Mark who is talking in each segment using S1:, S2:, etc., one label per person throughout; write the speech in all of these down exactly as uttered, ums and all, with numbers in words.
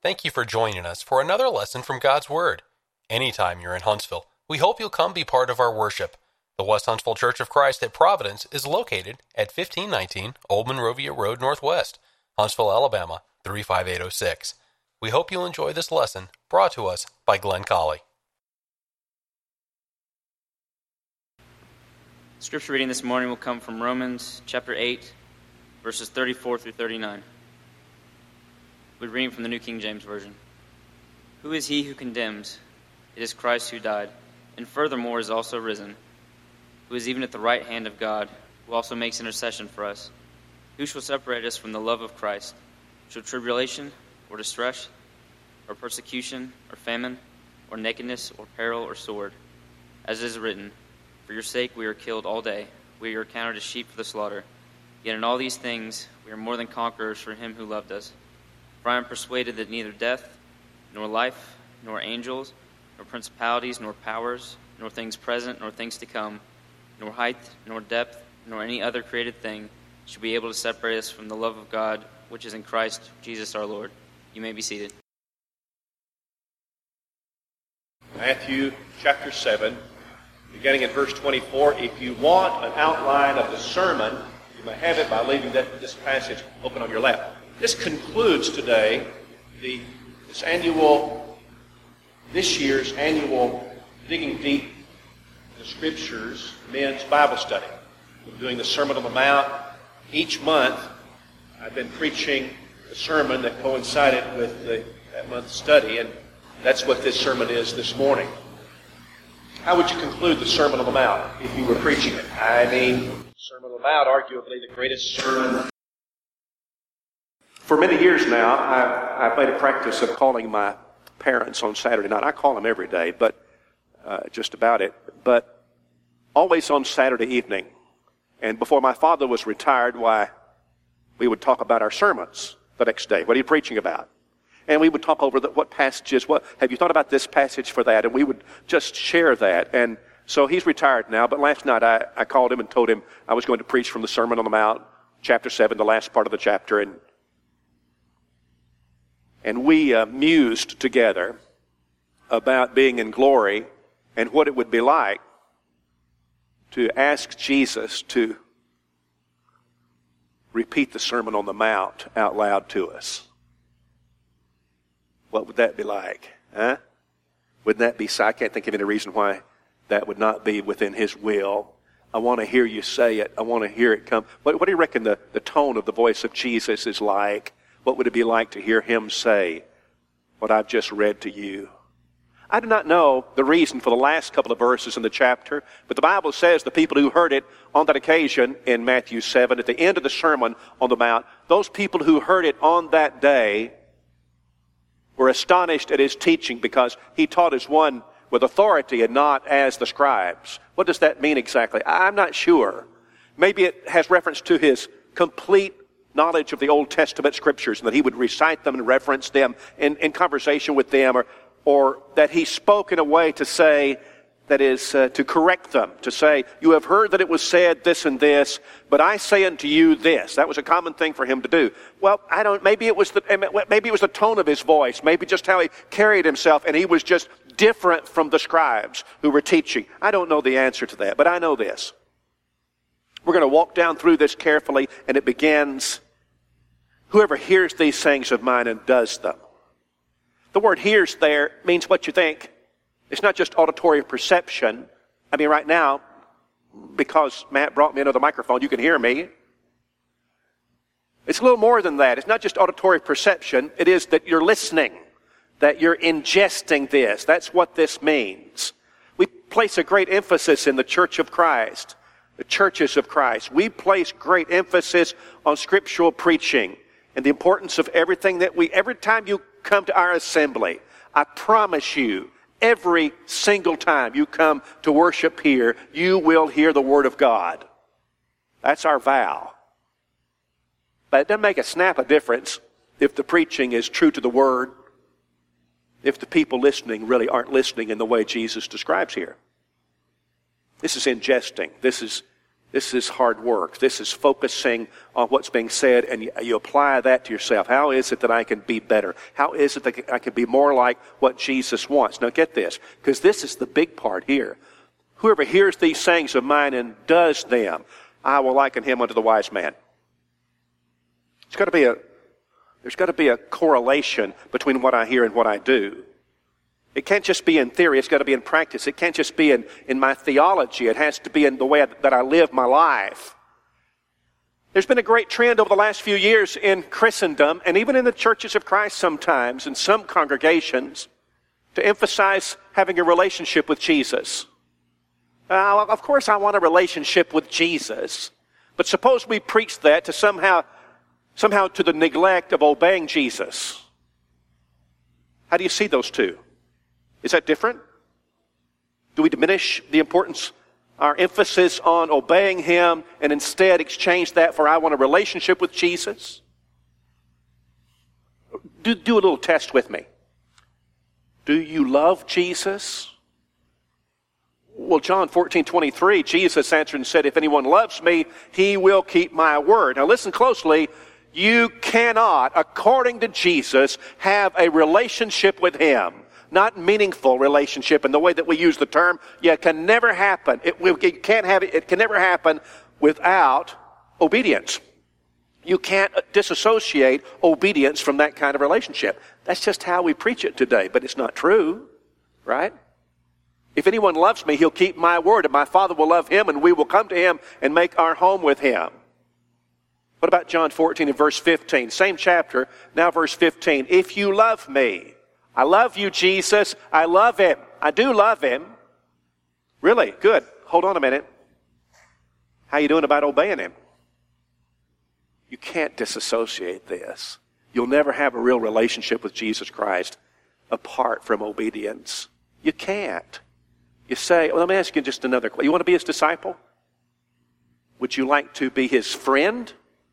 S1: Thank you for joining us for another lesson from God's Word. Anytime you're in Huntsville, we hope you'll come be part of our worship. The West Huntsville Church of Christ at Providence is located at fifteen nineteen Old Monrovia Road Northwest, Huntsville, Alabama, three five eight oh six. We hope you'll enjoy this lesson brought to us by Glenn Colley.
S2: Scripture reading this morning will come from Romans chapter eight, verses thirty-four through thirty-nine. We're reading from the New King James Version. Who is he who condemns? It is Christ who died, and furthermore is also risen, who is even at the right hand of God, who also makes intercession for us. Who shall separate us from the love of Christ? Shall tribulation, or distress, or persecution, or famine, or nakedness, or peril, or sword? As it is written, for your sake we are killed all day, we are counted as sheep for the slaughter. Yet in all these things we are more than conquerors for him who loved us. For I am persuaded that neither death, nor life, nor angels, nor principalities, nor powers, nor things present, nor things to come, nor height, nor depth, nor any other created thing should be able to separate us from the love of God, which is in Christ Jesus our Lord. You may be seated.
S3: Matthew chapter seven, beginning at verse twenty-four. If you want an outline of the sermon, you may have it by leaving that, this passage open on your lap. This concludes today the this annual, this year's annual Digging Deep in the Scriptures men's Bible study. We're doing the Sermon on the Mount. Each month, I've been preaching a sermon that coincided with the, that month's study, and that's what this sermon is this morning. How would you conclude the Sermon on the Mount if you were preaching it? I mean, Sermon on the Mount, arguably the greatest sermon. For many years now, I've, I've made a practice of calling my parents on Saturday night. I call them every day, but uh, just about it. But always on Saturday evening. And before my father was retired, why, we would talk about our sermons the next day. What are you preaching about? And we would talk over the, what passages, what, have you thought about this passage for that? And we would just share that. And so he's retired now, but last night I, I called him and told him I was going to preach from the Sermon on the Mount, chapter seven, the last part of the chapter. And, and we uh, mused together about being in glory and what it would be like to ask Jesus to repeat the Sermon on the Mount out loud to us. What would that be like? Huh? Wouldn't that be, I can't think of any reason why that would not be within His will. I want to hear you say it. I want to hear it come. What, what do you reckon the, the tone of the voice of Jesus is like? What would it be like to hear Him say what I've just read to you? I do not know the reason for the last couple of verses in the chapter, but the Bible says the people who heard it on that occasion in Matthew seven, at the end of the Sermon on the Mount, those people who heard it on that day were astonished at His teaching because He taught as one with authority and not as the scribes. What does that mean exactly? I'm not sure. Maybe it has reference to His complete knowledge of the Old Testament Scriptures and that He would recite them and reference them in, in conversation with them, or or that He spoke in a way to say, that is, uh, to correct them, to say, you have heard that it was said this and this, but I say unto you this. That was a common thing for Him to do. Well, I don't, maybe it was the, maybe it was the tone of His voice, maybe just how He carried Himself, and He was just different from the scribes who were teaching. I don't know the answer to that, but I know this. We're going to walk down through this carefully, and it begins, whoever hears these sayings of mine and does them. The word hears there means what you think. It's not just auditory perception. I mean, right now, because Matt brought me another microphone, you can hear me. It's a little more than that. It's not just auditory perception. It is that you're listening, that you're ingesting this. That's what this means. We place a great emphasis in the Church of Christ, the churches of Christ. We place great emphasis on scriptural preaching and the importance of everything that we, every time you come to our assembly, I promise you, every single time you come to worship here, you will hear the Word of God. That's our vow. But it doesn't make a snap of difference if the preaching is true to the Word, if the people listening really aren't listening in the way Jesus describes here. This is ingesting. This is This is hard work. This is focusing on what's being said, and you, you apply that to yourself. How is it that I can be better? How is it that I can be more like what Jesus wants? Now get this, because this is the big part here. Whoever hears these sayings of mine and does them, I will liken him unto the wise man. It's got to be a, there's got to be a correlation between what I hear and what I do. It can't just be in theory, it's got to be in practice. It can't just be in, in my theology. It has to be in the way that I live my life. There's been a great trend over the last few years in Christendom, and even in the churches of Christ sometimes, in some congregations, to emphasize having a relationship with Jesus. Uh, of course I want a relationship with Jesus, but suppose we preach that to somehow, somehow to the neglect of obeying Jesus. How do you see those two? Is that different? Do we diminish the importance, our emphasis on obeying him, and instead exchange that for I want a relationship with Jesus? Do, do a little test with me. Do you love Jesus? Well, John fourteen twenty-three, Jesus answered and said, if anyone loves me, he will keep my word. Now listen closely. You cannot, according to Jesus, have a relationship with him. Not meaningful relationship in the way that we use the term. Yeah, it can never happen. It, it can't have it. It can never happen without obedience. You can't disassociate obedience from that kind of relationship. That's just how we preach it today, but it's not true, right? If anyone loves me, he'll keep my word, and my Father will love him, and we will come to him and make our home with him. What about John fourteen and verse fifteen? Same chapter, now verse fifteen. If you love me, I love you, Jesus. I love him. I do love him. Really? Good. Hold on a minute. How you doing about obeying him? You can't disassociate this. You'll never have a real relationship with Jesus Christ apart from obedience. You can't. You say, well, let me ask you just another question. You want to be his disciple? Would you like to be his friend?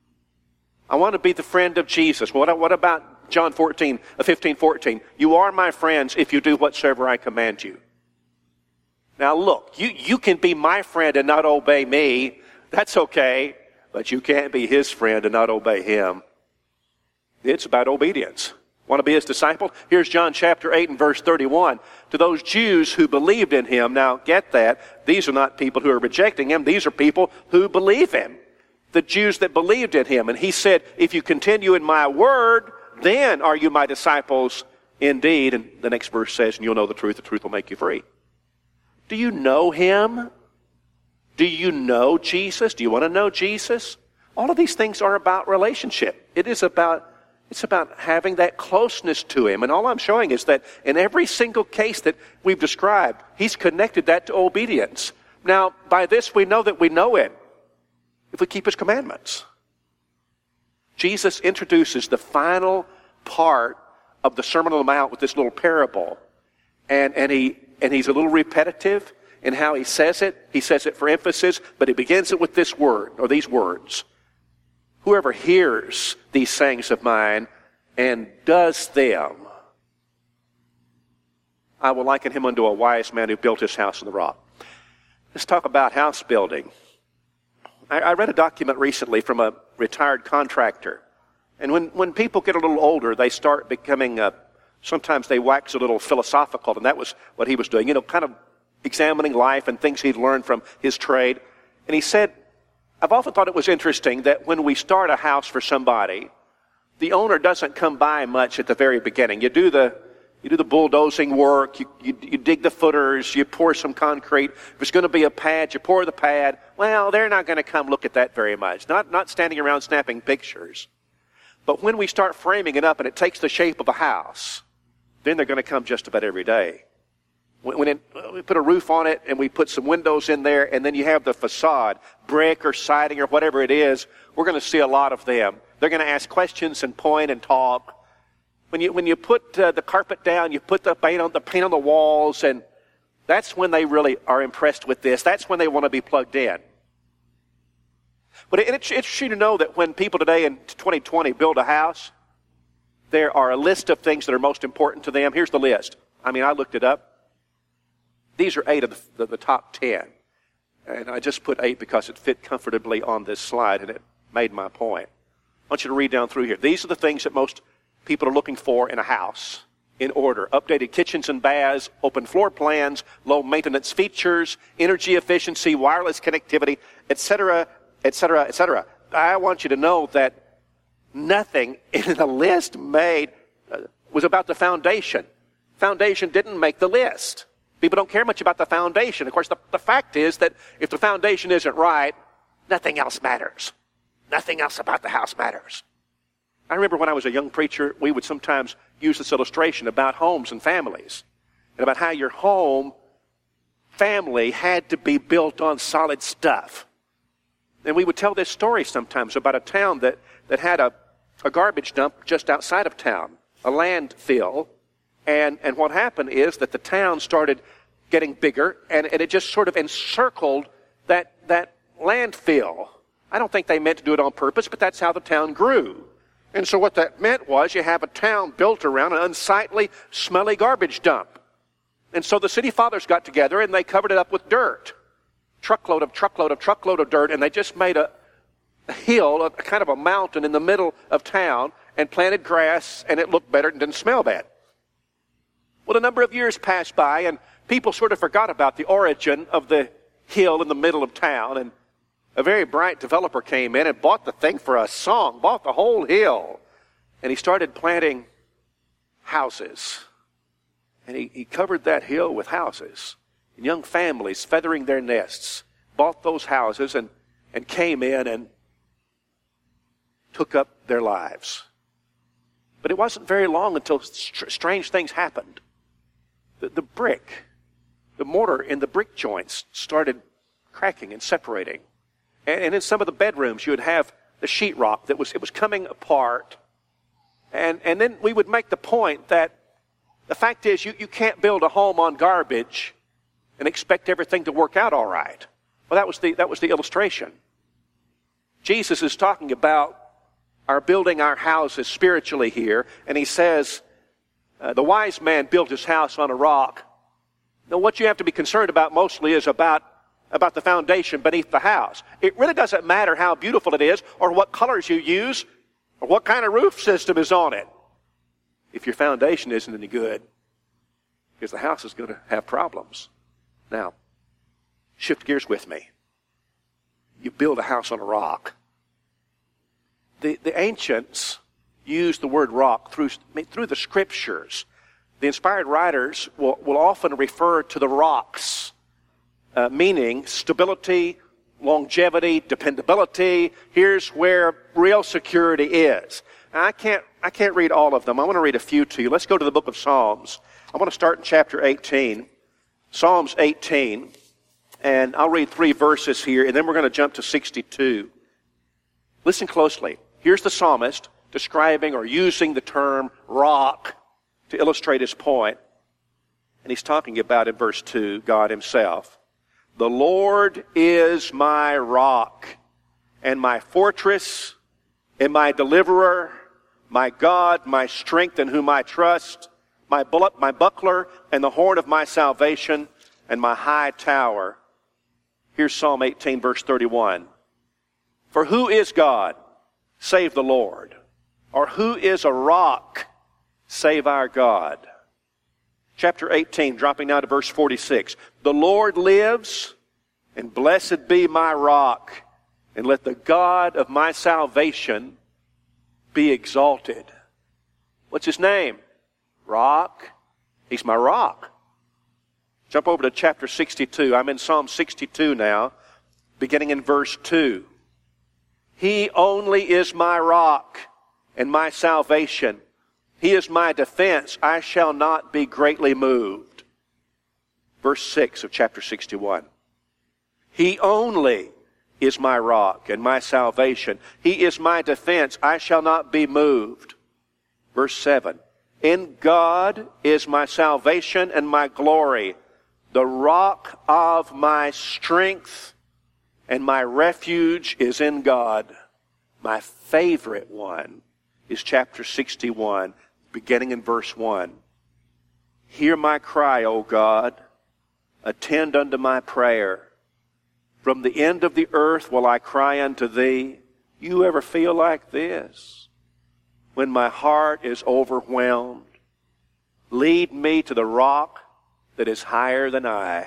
S3: I want to be the friend of Jesus. What, what about John fourteen, fifteen, fourteen? You are my friends if you do whatsoever I command you. Now look, you, you can be my friend and not obey me. That's okay. But you can't be his friend and not obey him. It's about obedience. Want to be his disciple? Here's John chapter eight and verse thirty-one. To those Jews who believed in him, now get that, these are not people who are rejecting him. These are people who believe him. The Jews that believed in him. And he said, if you continue in my word, then are you my disciples indeed. And the next verse says, and you'll know the truth, the truth will make you free. Do you know him? Do you know Jesus? Do you want to know Jesus? All of these things are about relationship. It is about, it's about having that closeness to him. And all I'm showing is that in every single case that we've described, he's connected that to obedience. Now, by this we know that we know him if we keep his commandments. Jesus introduces the final part of the Sermon on the Mount with this little parable. And, and, he, and he's a little repetitive in how he says it. He says it for emphasis, but he begins it with this word, or these words. Whoever hears these sayings of mine and does them, I will liken him unto a wise man who built his house on the rock. Let's talk about house building. I, I read a document recently from a retired contractor. And when, when people get a little older, they start becoming, uh, sometimes they wax a little philosophical, and that was what he was doing, you know, kind of examining life and things he'd learned from his trade. And he said, I've often thought it was interesting that when we start a house for somebody, the owner doesn't come by much at the very beginning. You do the you do the bulldozing work, you, you, you dig the footers, you pour some concrete. If there's going to be a pad, you pour the pad. Well, they're not going to come look at that very much. Not, not standing around snapping pictures. But when we start framing it up and it takes the shape of a house, then they're going to come just about every day. When, when it, we put a roof on it and we put some windows in there, and then you have the facade, brick or siding or whatever it is, we're going to see a lot of them. They're going to ask questions and point and talk. When you when you put uh, the carpet down, you put the paint on the paint on the walls, and that's when they really are impressed with this. That's when they want to be plugged in. But it, it's interesting to know that when people today in twenty twenty build a house, there are a list of things that are most important to them. Here's the list. I mean, I looked it up. These are eight of the, the, the top ten. And I just put eight because it fit comfortably on this slide, and it made my point. I want you to read down through here. These are the things that most people are looking for in a house. In order: updated kitchens and baths, open floor plans, low maintenance features, energy efficiency, wireless connectivity, et cetera, et cetera, et cetera. I want you to know that nothing in the list made uh, was about the foundation. Foundation didn't make the list. People don't care much about the foundation. Of course, the, the fact is that if the foundation isn't right, nothing else matters. Nothing else about the house matters. I remember when I was a young preacher, we would sometimes use this illustration about homes and families, and about how your home family had to be built on solid stuff. And we would tell this story sometimes about a town that, that had a, a garbage dump just outside of town, a landfill. And, and what happened is that the town started getting bigger, and, and it just sort of encircled that, that landfill. I don't think they meant to do it on purpose, but that's how the town grew. And so what that meant was you have a town built around an unsightly, smelly garbage dump. And so the city fathers got together and they covered it up with dirt. Truckload of truckload of truckload of dirt, and they just made a, a hill, a, a kind of a mountain in the middle of town, and planted grass, and it looked better and didn't smell bad. Well, a number of years passed by, and people sort of forgot about the origin of the hill in the middle of town, and a very bright developer came in and bought the thing for a song, bought the whole hill, and he started planting houses. And he, he covered that hill with houses. And young families feathering their nests bought those houses and, and came in and took up their lives. But it wasn't very long until str- strange things happened. The, the brick, the mortar in the brick joints started cracking and separating. And, and in some of the bedrooms, you would have the sheetrock that was, it was coming apart. And, and then we would make the point that the fact is you, you can't build a home on garbage and expect everything to work out all right. Well, that was the, that was the illustration. Jesus is talking about our building our houses spiritually here, and he says, uh, the wise man built his house on a rock. Now, what you have to be concerned about mostly is about, about the foundation beneath the house. It really doesn't matter how beautiful it is, or what colors you use, or what kind of roof system is on it, if your foundation isn't any good, because the house is going to have problems. Now, shift gears with me. You build a house on a rock. The, the ancients used the word rock through, through the scriptures. The inspired writers will, will often refer to the rocks, uh, meaning stability, longevity, dependability. Here's where real security is. Now, I can't, I can't read all of them. I want to read a few to you. Let's go to the book of Psalms. I want to start in chapter eighteen. Psalms eighteen. And I'll read three verses here, and then we're going to jump to sixty-two. Listen closely. Here's the psalmist describing or using the term rock to illustrate his point. And he's talking about, in verse two, God himself. The Lord is my rock and my fortress and my deliverer, my God, my strength in whom I trust, my bullet, my buckler and the horn of my salvation and my high tower. Here's Psalm eighteen, verse thirty-one. For who is God, save the Lord? Or who is a rock, save our God? Chapter eighteen, dropping now to verse forty-six. The Lord lives, and blessed be my rock, and let the God of my salvation be exalted. What's his name? Rock. He's my rock. Jump over to chapter sixty-two. I'm in Psalm sixty-two now, beginning in verse two. He only is my rock and my salvation. He is my defense. I shall not be greatly moved. Verse six of chapter sixty-one. He only is my rock and my salvation. He is my defense. I shall not be moved. Verse seven. In God is my salvation and my glory, the rock of my strength, and my refuge is in God. My favorite one is chapter sixty-one, beginning in verse one. Hear my cry, O God. Attend unto my prayer. From the end of the earth will I cry unto thee. You ever feel like this? When my heart is overwhelmed, lead me to the rock that is higher than I.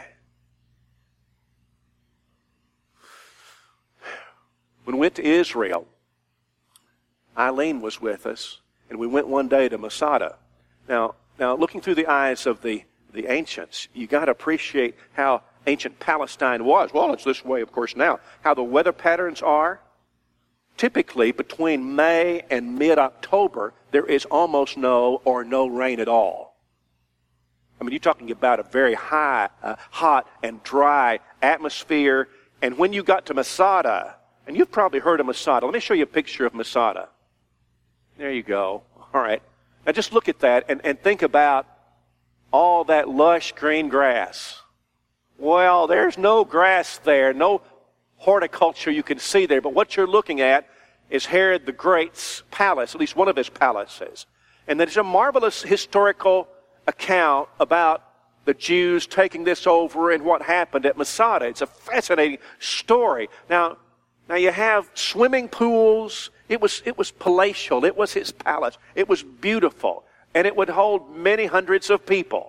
S3: When we went to Israel, Eileen was with us, and we went one day to Masada. Now, now looking through the eyes of the, the ancients, you got to appreciate how ancient Palestine was. Well, it's this way, of course, now. How the weather patterns are. Typically, between May and mid-October, there is almost no or no rain at all. I mean, you're talking about a very high, uh, hot and dry atmosphere. And when you got to Masada, and you've probably heard of Masada. Let me show you a picture of Masada. There you go. All right. Now just look at that and, and think about all that lush green grass. Well, there's no grass there, no horticulture you can see there, but what you're looking at is Herod the Great's palace, at least one of his palaces. And there's a marvelous historical account about the Jews taking this over and what happened at Masada. It's a fascinating story. Now, now you have swimming pools. It was, it was palatial. It was his palace. It was beautiful. And it would hold many hundreds of people.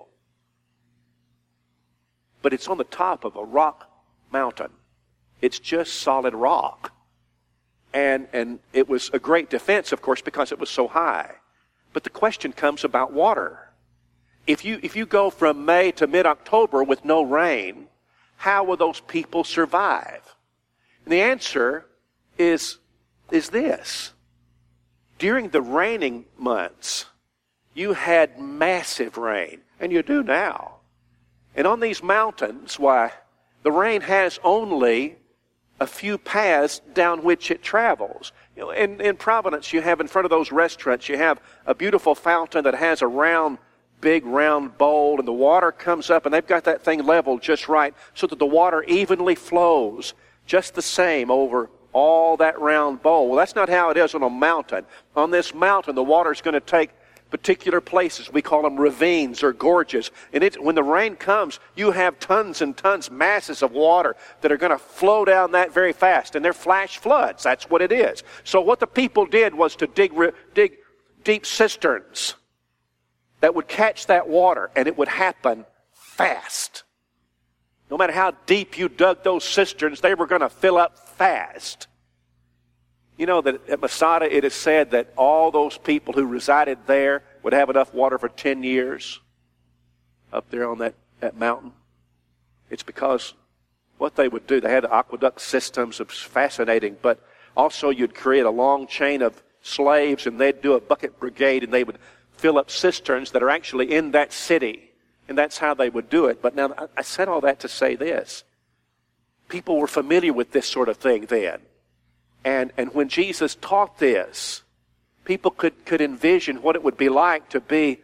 S3: But it's on the top of a rock mountain. It's just solid rock. And, and it was a great defense, of course, because it was so high. But the question comes about water. If you, if you go from May to mid-October with no rain, how will those people survive? And the answer is, is this. During the raining months, you had massive rain, and you do now. And on these mountains, why, the rain has only a few paths down which it travels. You know, in, in Providence, you have in front of those restaurants, you have a beautiful fountain that has a round, big round bowl, and the water comes up, and they've got that thing leveled just right so that the water evenly flows just the same over all that round bowl. Well, that's not how it is on a mountain. On this mountain, the water's going to take particular places. We call them ravines or gorges. And it, when the rain comes, you have tons and tons, masses of water that are going to flow down that very fast. And they're flash floods. That's what it is. So what the people did was to dig, dig deep cisterns that would catch that water, and it would happen fast. No matter how deep you dug those cisterns, they were going to fill up fast. You know that at Masada it is said that all those people who resided there would have enough water for ten years up there on that, that mountain. It's because what they would do, they had aqueduct systems. It was fascinating, but also you'd create a long chain of slaves, and they'd do a bucket brigade, and they would fill up cisterns that are actually in that city. And that's how they would do it. But now, I said all that to say this. People were familiar with this sort of thing then. And, and when Jesus taught this, people could, could envision what it would be like to be,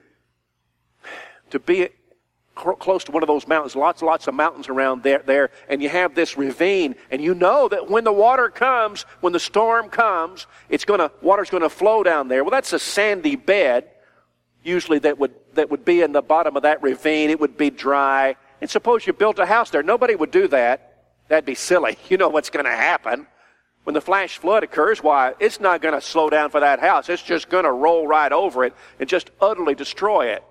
S3: to be close to one of those mountains. Lots and lots of mountains around there, there. And you have this ravine. And you know that when the water comes, when the storm comes, it's gonna, water's going to flow down there. Well, that's a sandy bed. Usually that would, that would be in the bottom of that ravine. It would be dry. And suppose you built a house there. Nobody would do that. That'd be silly. You know what's going to happen. When the flash flood occurs, why, it's not going to slow down for that house. It's just going to roll right over it and just utterly destroy it.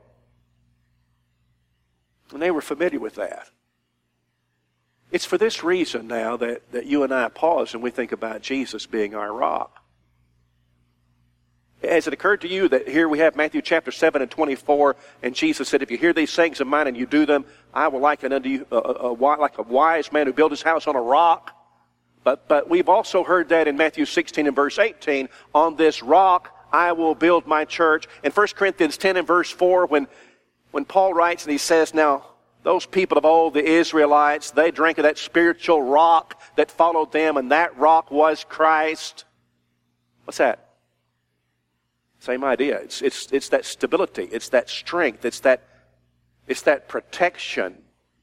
S3: And they were familiar with that. It's for this reason now that, that you and I pause and we think about Jesus being our rock. Has it occurred to you that here we have Matthew chapter seven and twenty-four, and Jesus said, if you hear these sayings of mine and you do them, I will liken unto you uh, uh, like a wise man who built his house on a rock. But, but we've also heard that in Matthew sixteen and verse eighteen, on this rock I will build my church. In First Corinthians ten and verse four, when, when Paul writes and he says, now, those people of old, the Israelites, they drank of that spiritual rock that followed them, and that rock was Christ. What's that? Same idea. It's, it's, it's that stability. It's that strength. It's that, it's that protection.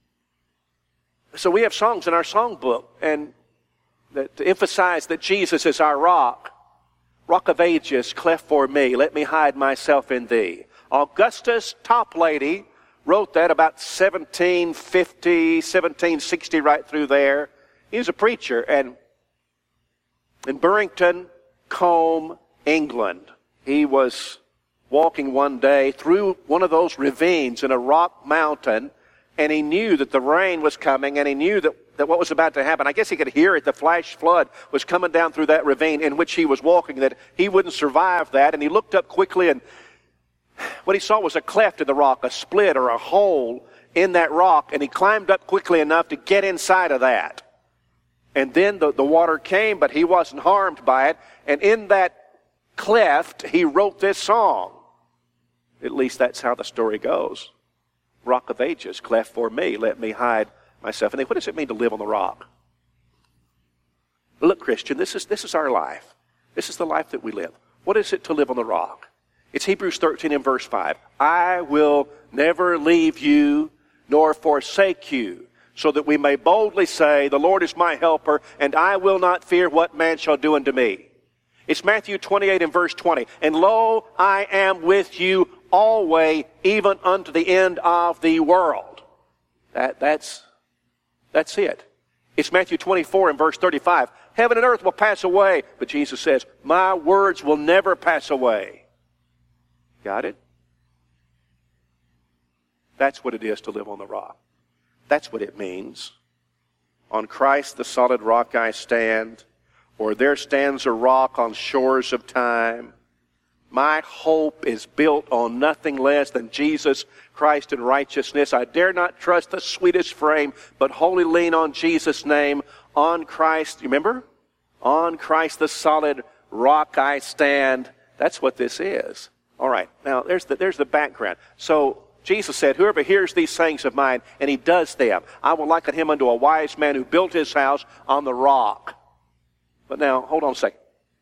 S3: So we have songs in our songbook, and that to emphasize that Jesus is our rock. Rock of ages, cleft for me, let me hide myself in thee. Augustus Toplady wrote that about seventeen fifty, seventeen sixty, right through there. he was a preacher, and in Burrington, Combe, England, he was walking one day through one of those ravines in a rock mountain, and he knew that the rain was coming, and he knew that, that what was about to happen, I guess he could hear it, the flash flood was coming down through that ravine in which he was walking, that he wouldn't survive that, and he looked up quickly, and what he saw was a cleft in the rock, a split or a hole in that rock, and he climbed up quickly enough to get inside of that. And then the, the water came, but he wasn't harmed by it, and in that cleft, he wrote this song. At least that's how the story goes. Rock of Ages, cleft for me, let me hide myself. And then what does it mean to live on the rock? Look, Christian, this is, this is our life. This is the life that we live. What is it to live on the rock? It's Hebrews thirteen and verse five. I will never leave you nor forsake you, so that we may boldly say, the Lord is my helper, and I will not fear what man shall do unto me. It's Matthew twenty-eight and verse twenty. And lo, I am with you always, even unto the end of the world. That, that's, that's it. It's Matthew twenty-four and verse thirty-five. Heaven and earth will pass away, but Jesus says, my words will never pass away. Got it? That's what it is to live on the rock. That's what it means. On Christ the solid rock I stand, or there stands a rock on shores of time. My hope is built on nothing less than Jesus Christ and righteousness. I dare not trust the sweetest frame, but wholly lean on Jesus' name. On Christ, you remember? On Christ the solid rock I stand. That's what this is. All right, now there's the, there's the background. So Jesus said, whoever hears these sayings of mine, and he does them, I will liken him unto a wise man who built his house on the rock. But now, hold on a second.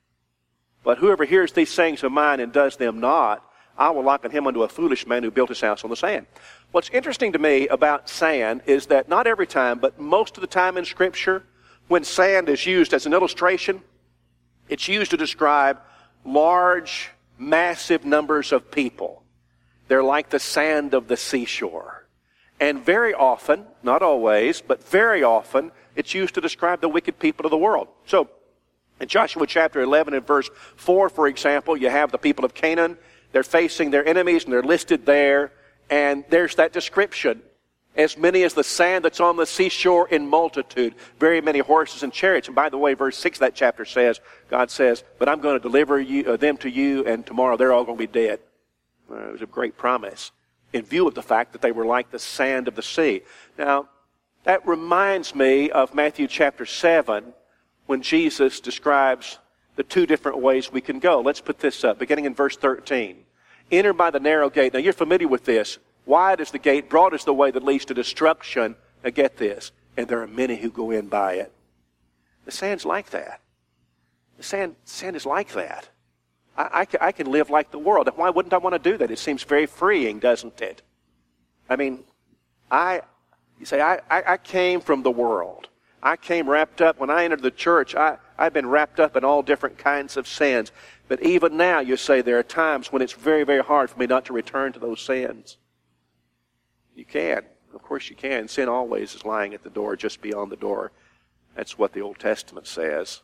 S3: But whoever hears these sayings of mine and does them not, I will liken him unto a foolish man who built his house on the sand. What's interesting to me about sand is that not every time, but most of the time in Scripture, when sand is used as an illustration, it's used to describe large, massive numbers of people. They're like the sand of the seashore. And very often, not always, but very often, it's used to describe the wicked people of the world. So, in Joshua chapter eleven and verse four, for example, you have the people of Canaan. They're facing their enemies, and they're listed there. And there's that description. As many as the sand that's on the seashore in multitude. Very many horses and chariots. And by the way, verse six of that chapter says, God says, but I'm going to deliver you, uh, them to you, and tomorrow they're all going to be dead. Uh, it was a great promise in view of the fact that they were like the sand of the sea. Now, that reminds me of Matthew chapter seven, when Jesus describes the two different ways we can go. Let's put this up, beginning in verse thirteen. Enter by the narrow gate. Now, you're familiar with this. Wide is the gate, broad is the way that leads to destruction. Now, get this. And there are many who go in by it. The sand's like that. The sand, sand is like that. I, I, I can live like the world. Why wouldn't I want to do that? It seems very freeing, doesn't it? I mean, I, you say, I, I, I came from the world. I came wrapped up, when I entered the church, I, I've been wrapped up in all different kinds of sins. But even now, you say, there are times when it's very, very hard for me not to return to those sins. You can. Of course you can. Sin always is lying at the door, just beyond the door. That's what the Old Testament says.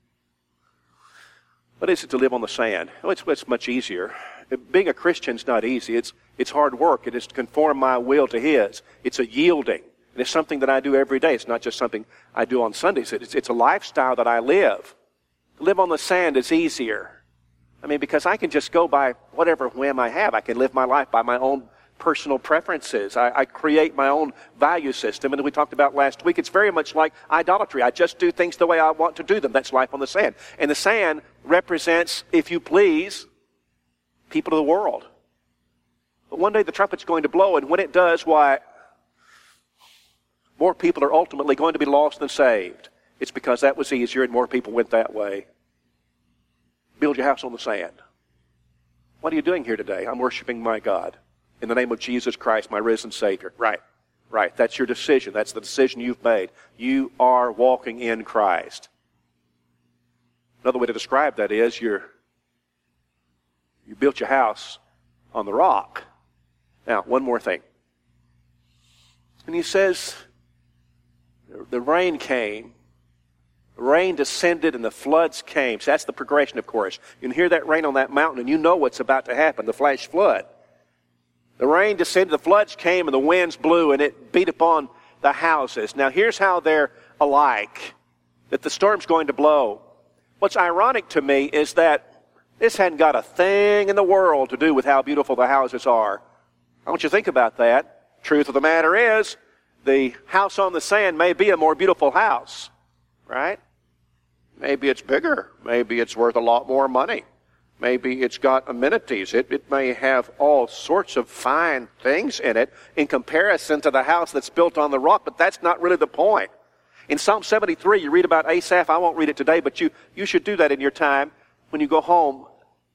S3: What is it to live on the sand? Well, it's, it's much easier. Being a Christian is not easy. It's, it's hard work. It is to conform my will to His. It's a yielding. And it's something that I do every day. It's not just something I do on Sundays. It's, it's a lifestyle that I live. To live on the sand is easier. I mean, because I can just go by whatever whim I have. I can live my life by my own personal preferences. I, I create my own value system. And we talked about last week, it's very much like idolatry. I just do things the way I want to do them. That's life on the sand. And the sand represents, if you please, people of the world. But one day the trumpet's going to blow, and when it does, why, more people are ultimately going to be lost than saved. It's because that was easier and more people went that way. Build your house on the sand. What are you doing here today? I'm worshiping my God. In the name of Jesus Christ, my risen Savior. Right. Right. That's your decision. That's the decision you've made. You are walking in Christ. Another way to describe that is you're, you built your house on the rock. Now, one more thing. And he says, the rain came, The rain descended and the floods came. So that's the progression, of course. You can hear that rain on that mountain and you know what's about to happen, the flash flood. The rain descended, the floods came, and the winds blew, and it beat upon the houses. Now here's how they're alike, that the storm's going to blow. What's ironic to me is that this hadn't got a thing in the world to do with how beautiful the houses are. I want you to think about that. Truth of the matter is, the house on the sand may be a more beautiful house, right? Maybe it's bigger. Maybe it's worth a lot more money. Maybe it's got amenities. It, it may have all sorts of fine things in it in comparison to the house that's built on the rock, but that's not really the point. In Psalm seventy-three, you read about Asaph. I won't read it today, but you, you should do that in your time when you go home.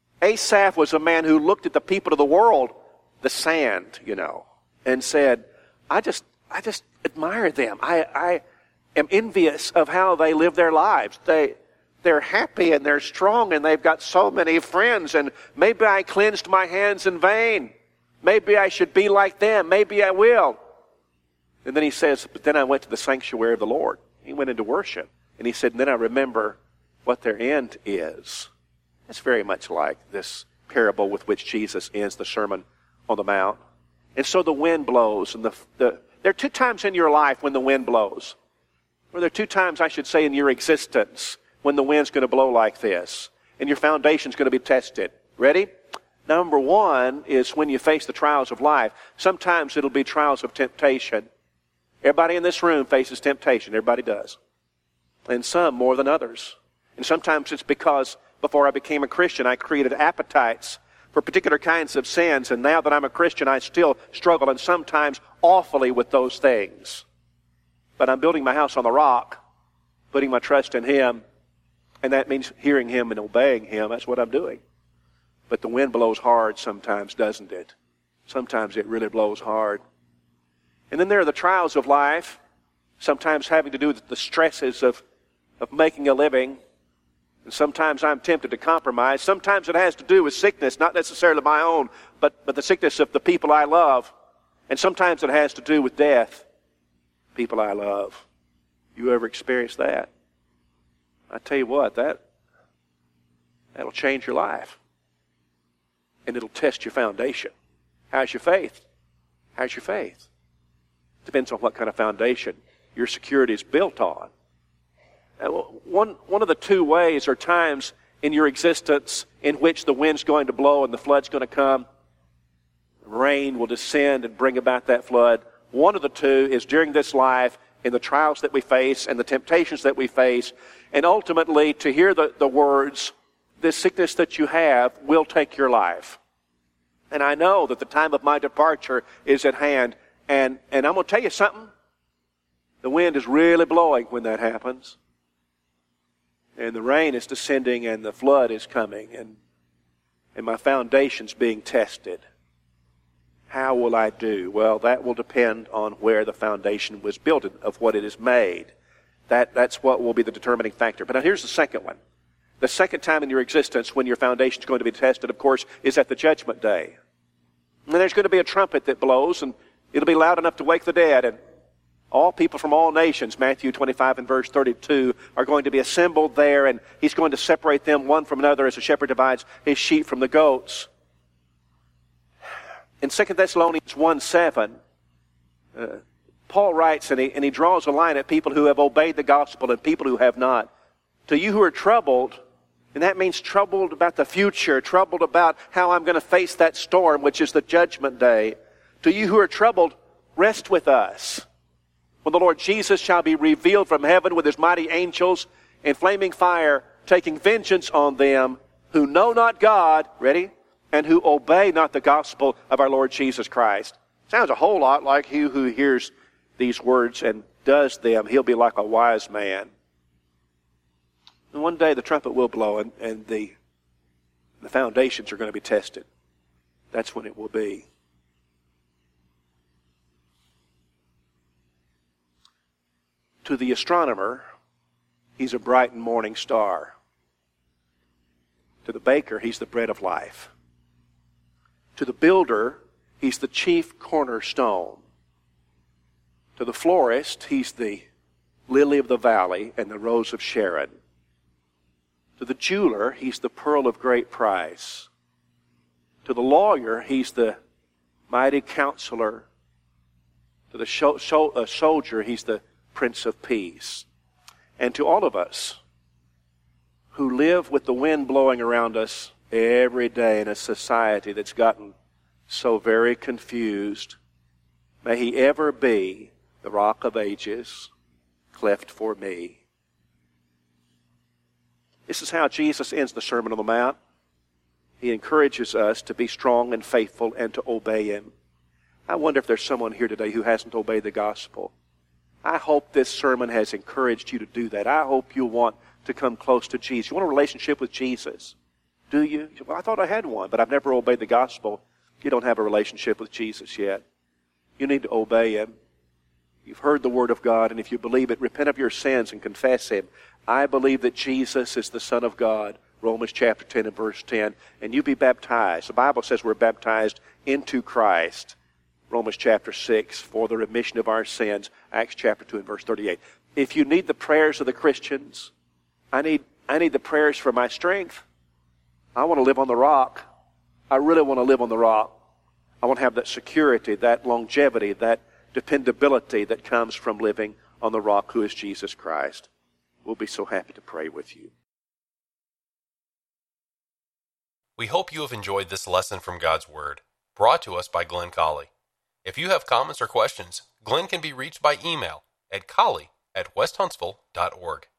S3: Asaph was a man who looked at the people of the world, the sand, you know, and said, I just, I just admire them. I, I am envious of how they live their lives. They, they're happy and they're strong and they've got so many friends, and maybe I cleansed my hands in vain. Maybe I should be like them. Maybe I will. And then he says, but then I went to the sanctuary of the Lord. He went into worship. And he said, and then I remember what their end is. It's very much like this parable with which Jesus ends the Sermon on the Mount. And so the wind blows. And the, the there are two times in your life when the wind blows. Or there are two times, I should say, in your existence when the wind's going to blow like this. And your foundation's going to be tested. Ready? Number one is when you face the trials of life. Sometimes it'll be trials of temptation. Everybody in this room faces temptation. Everybody does. And some more than others. And sometimes it's because before I became a Christian, I created appetites for particular kinds of sins. And now that I'm a Christian, I still struggle, and sometimes awfully, with those things. But I'm building my house on the rock, putting my trust in Him. And that means hearing Him and obeying Him. That's what I'm doing. But the wind blows hard sometimes, doesn't it? Sometimes it really blows hard. And then there are the trials of life, sometimes having to do with the stresses of, of making a living. And sometimes I'm tempted to compromise. Sometimes it has to do with sickness, not necessarily my own, but, but the sickness of the people I love. And sometimes it has to do with death, people I love. You ever experienced that? I tell you what, that, that'll change your life. And it'll test your foundation. How's your faith? How's your faith? Depends on what kind of foundation your security is built on. One, one of the two ways or times in your existence in which the wind's going to blow and the flood's going to come, rain will descend and bring about that flood. One of the two is during this life, in the trials that we face and the temptations that we face, and ultimately to hear the, the words, this sickness that you have will take your life. And I know that the time of my departure is at hand. And, and I'm going to tell you something. The wind is really blowing when that happens. And the rain is descending and the flood is coming. And, and my foundation's being tested. How will I do? Well, that will depend on where the foundation was built, of what it is made. That, that's what will be the determining factor. But now here's the second one. The second time in your existence when your foundation is going to be tested, of course, is at the judgment day. And there's going to be a trumpet that blows, and it'll be loud enough to wake the dead. And all people from all nations, Matthew twenty-five and verse thirty-two, are going to be assembled there, and He's going to separate them one from another as a shepherd divides his sheep from the goats. In Second Thessalonians one seven, uh, Paul writes, and he, and he draws a line at people who have obeyed the gospel and people who have not. To you who are troubled, and that means troubled about the future, troubled about how I'm going to face that storm, which is the judgment day. To you who are troubled, rest with us. When the Lord Jesus shall be revealed from heaven with His mighty angels in flaming fire, taking vengeance on them who know not God, ready, and who obey not the gospel of our Lord Jesus Christ. Sounds a whole lot like he who hears these words and does them. He'll be like a wise man. And one day the trumpet will blow, and, and the, the foundations are going to be tested. That's when it will be. To the astronomer, he's a bright and morning star. To the baker, he's the bread of life. To the builder, he's the chief cornerstone. To the florist, he's the lily of the valley and the rose of Sharon. To the jeweler, he's the pearl of great price. To the lawyer, he's the mighty counselor. To the sho- sho- uh, soldier, he's the Prince of Peace. And to all of us who live with the wind blowing around us every day in a society that's gotten so very confused, may he ever be the rock of ages, cleft for me. This is how Jesus ends the Sermon on the Mount. He encourages us to be strong and faithful and to obey Him. I wonder if there's someone here today who hasn't obeyed the gospel. I hope this sermon has encouraged you to do that. I hope you'll want to come close to Jesus. You want a relationship with Jesus? Do you? Well, I thought I had one, but I've never obeyed the gospel. You don't have a relationship with Jesus yet. You need to obey Him. You've heard the Word of God, and if you believe it, repent of your sins and confess Him. I believe that Jesus is the Son of God, Romans chapter ten and verse ten, and you be baptized. The Bible says we're baptized into Christ, Romans chapter six, for the remission of our sins, Acts chapter two and verse thirty-eight. If you need the prayers of the Christians, I need, I need the prayers for my strength. I want to live on the rock. I really want to live on the rock. I want to have that security, that longevity, that dependability that comes from living on the rock who is Jesus Christ. We'll be so happy to pray with you.
S1: We hope you have enjoyed this lesson from God's Word, brought to us by Glenn Colley. If you have comments or questions, Glenn can be reached by email at colley at west huntsville dot org.